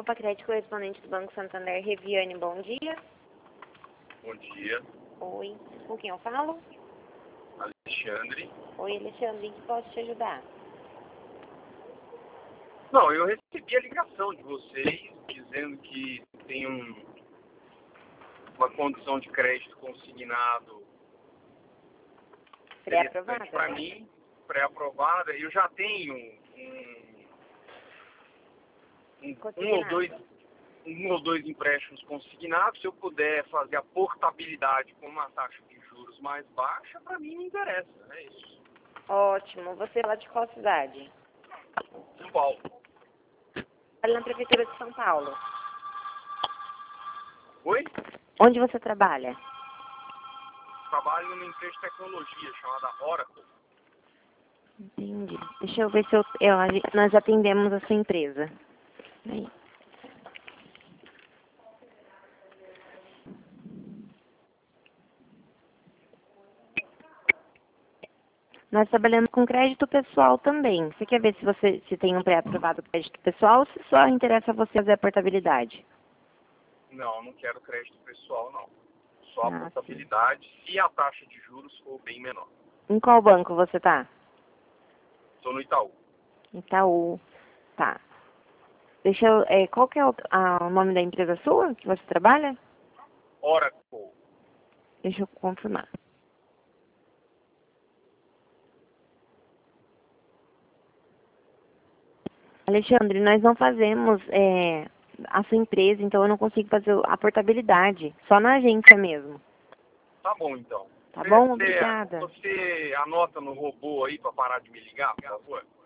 Copa Crédito, correspondente do Banco Santander, Reviane, bom dia. Bom dia, Oi, com quem eu falo? Alexandre. Oi, Alexandre, em que posso te ajudar? Não, eu recebi a ligação de vocês dizendo que tem uma condição de crédito consignado Pré-aprovada? para mim, pré-aprovada. Eu já tenho um ou dois empréstimos consignados. Se eu puder fazer a portabilidade com uma taxa de juros mais baixa, para mim não interessa, é isso. Ótimo. Você fala de qual cidade? São Paulo. Trabalha na Prefeitura de São Paulo. Oi? Onde você trabalha? Trabalho numa empresa de tecnologia chamada Oracle. Entendi. Deixa eu ver se nós atendemos a sua empresa. Aí. Nós trabalhamos com crédito pessoal também. Você quer ver se tem um pré-aprovado crédito pessoal ou se só interessa a você fazer a portabilidade? Não quero crédito pessoal, não. Só a Ah, portabilidade se a taxa de juros for bem menor. Em qual banco você tá? Estou no Itaú. Itaú. Tá. Qual que é o nome da empresa sua que você trabalha? Oracle. Deixa eu confirmar. Alexandre, nós não fazemos a sua empresa, então eu não consigo fazer a portabilidade. Só na agência mesmo. Tá bom, então. Tá bom? Obrigada. Você anota no robô aí para parar de me ligar, por favor?